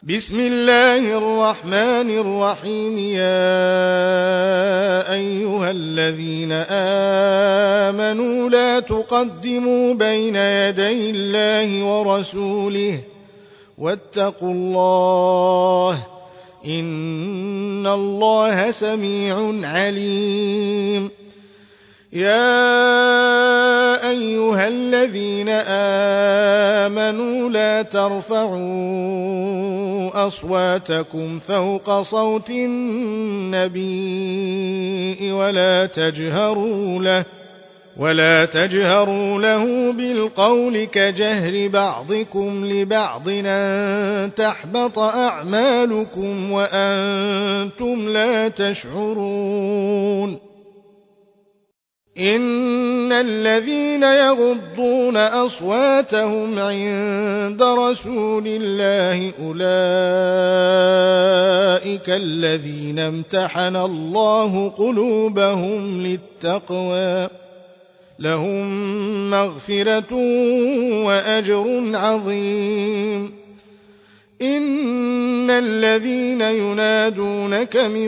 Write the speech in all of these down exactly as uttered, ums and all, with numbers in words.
بسم الله الرحمن الرحيم. يا أيها الذين آمنوا لا تقدموا بين يدي الله ورسوله واتقوا الله إن الله سميع عليم. يا أيها الذين آمنوا لا ترفعوا أصواتكم فوق صوت النبي ولا تجهروا له ولا تجهروا له بالقول كجهر بعضكم لبعض أن تحبط أعمالكم وأنتم لا تشعرون. إن الذين يغضون أصواتهم عند رسول الله أولئك الذين امتحن الله قلوبهم للتقوى لهم مغفرة وأجر عظيم. إن الذين ينادونك من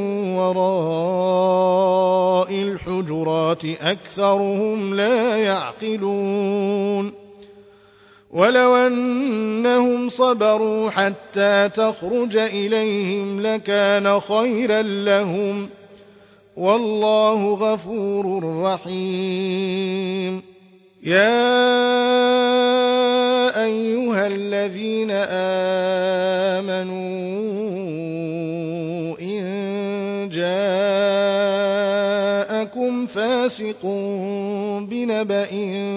وراء الحجرات أكثرهم لا يعقلون. ولو أنهم صبروا حتى تخرج إليهم لكان خيرا لهم والله غفور رحيم. يا أيها الذين آمنوا إن جاءكم فاسق بنبأ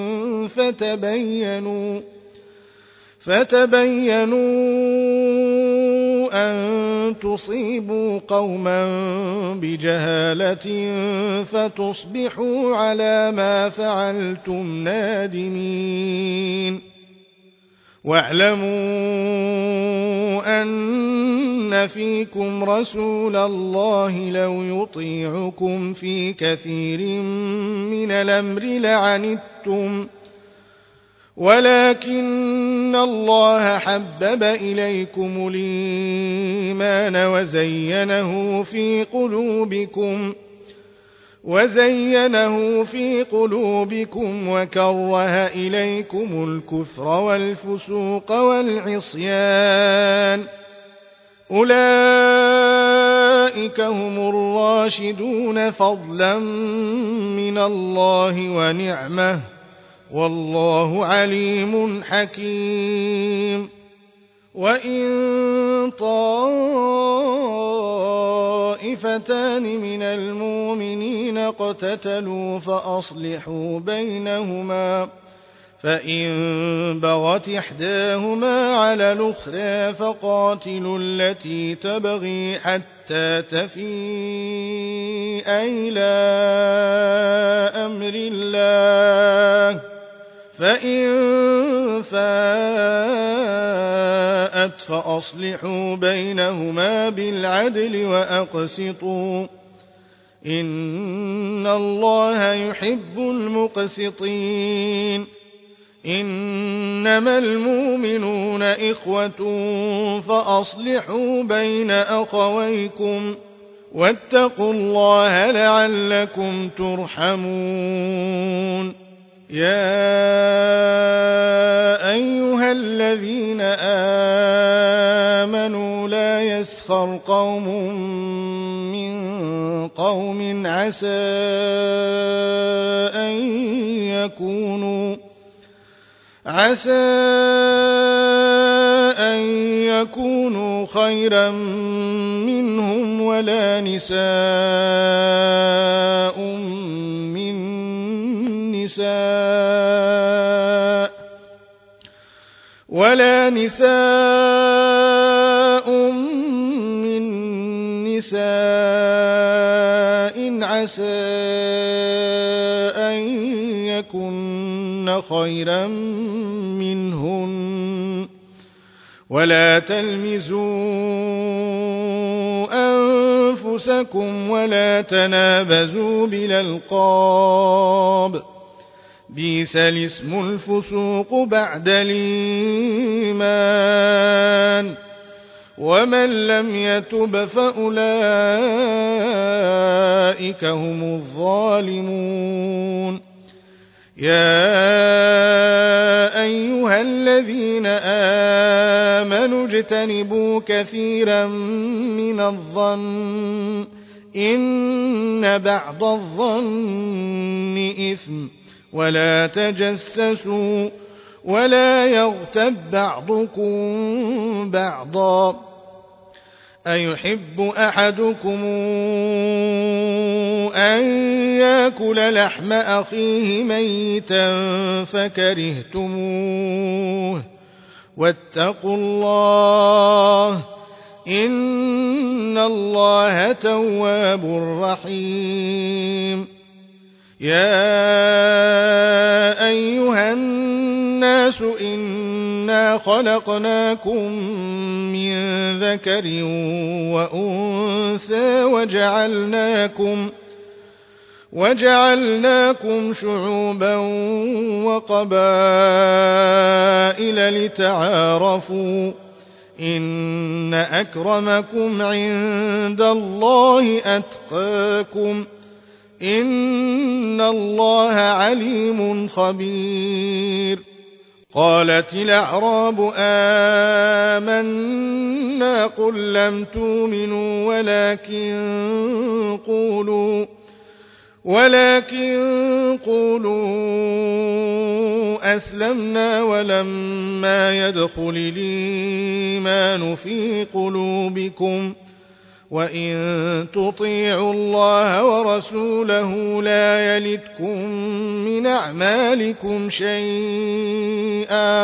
فتبينوا فتبينوا أن تصيبوا قوما بجهالة فتصبحوا على ما فعلتم نادمين. واعلموا أن فيكم رسول الله لو يطيعكم في كثير من الأمر لعنتم ولكن الله حبب إليكم الإيمان وزينه في قلوبكم وزينه في قلوبكم وكره إليكم الكفر والفسوق والعصيان أولئك هم الراشدون فضلا من الله ونعمه والله عليم حكيم. وإن طائفتان من المؤمنين اقتتلوا فأصلحوا بينهما فإن بغت إحداهما على الأخرى فقاتلوا التي تبغي حتى تفيء إلى أمر الله فإن فاءت فأصلحوا بينهما بالعدل وأقسطوا إن الله يحب المقسطين. إنما المؤمنون إخوة فأصلحوا بين أخويكم واتقوا الله لعلكم ترحمون. يا أيها الذين آمنوا لا يسخر قوم من قوم عسى أن يكونوا عسى أن يكونوا خيرا منهم ولا نساء من نساء ولا نساء من نساء عسى أن يكن خيرا منهن ولا تلمزوا أنفسكم ولا تنابزوا بالألقاب بئس الاسم الفسوق بعد الإيمان ومن لم يتب فأولئك هم الظالمون يا أيها الذين آمنوا اجتنبوا كثيرا من الظن إن بعض الظن إثم ولا تجسسوا ولا يغتب بعضكم بعضا أيحب أحدكم أن يأكل لحم أخيه ميتا فكرهتموه واتقوا الله إن الله تواب رحيم يا أيها الناس إنا خلقناكم من ذكر وأنثى وجعلناكم وجعلناكم شعوبا وقبائل لتعارفوا إن أكرمكم عند الله أتقاكم إن الله عليم خبير قالت الأعراب آمنا قل لم تؤمنوا ولكن قولوا ولكن قولوا أسلمنا ولما يدخل الإيمان في قلوبكم وإن تطيعوا الله ورسوله لا يلتكم من أعمالكم شيئا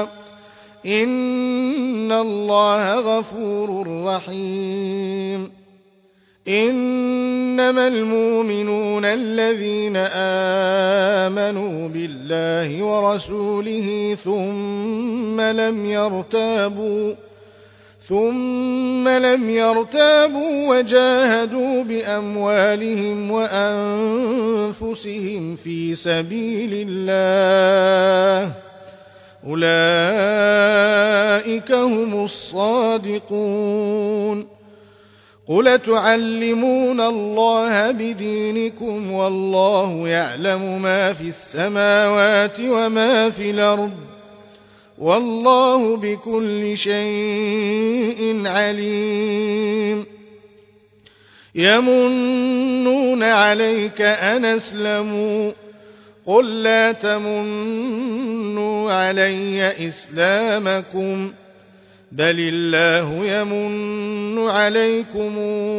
إن الله غفور رحيم إنما المؤمنون الذين آمنوا بالله ورسوله ثم لم يرتابوا ثم لم يرتابوا وجاهدوا بأموالهم وأنفسهم في سبيل الله أولئك هم الصادقون قل تعلمون الله بدينكم والله يعلم ما في السماوات وما في الأرض والله بكل شيء عليم يمنون عليك أن أسلموا قل لا تمنوا علي إسلامكم بل الله يمن عليكم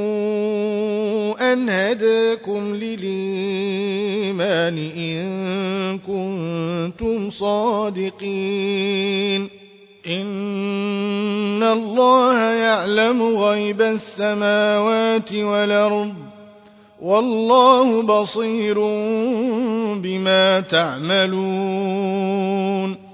أن هداكم للإيمان إن كنتم صادقين إن الله يعلم غيب السماوات والأرض والله بصير بما تعملون